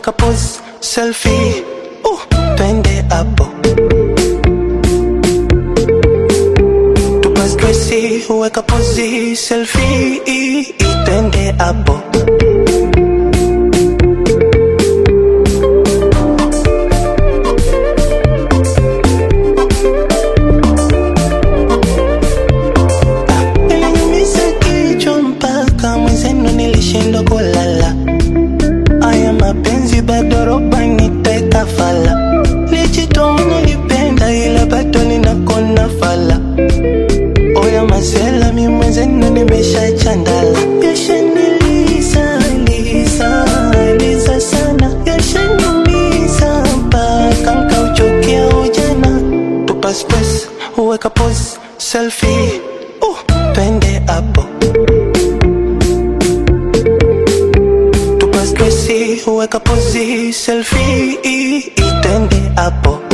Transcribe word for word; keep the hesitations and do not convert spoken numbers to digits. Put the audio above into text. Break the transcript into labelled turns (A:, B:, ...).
A: uweka pose selfie. Uh, twende hapo. Tupa stressi, uweka pose selfie. Twende hapo. Nilishindwa kulala, aya mapenzi bado roba niteka fala. Lijitoa nilipenda ila bado ninakona fala. Oya masela mi mwenzenu nimesha chandala. Yashaniliza, liza, liza sana. Yashanumiza mpaka nkauchokia ujana. Tupa space, uweka pose selfie. Uh, twende hapo. Uweka pose selfie. Twende hapo.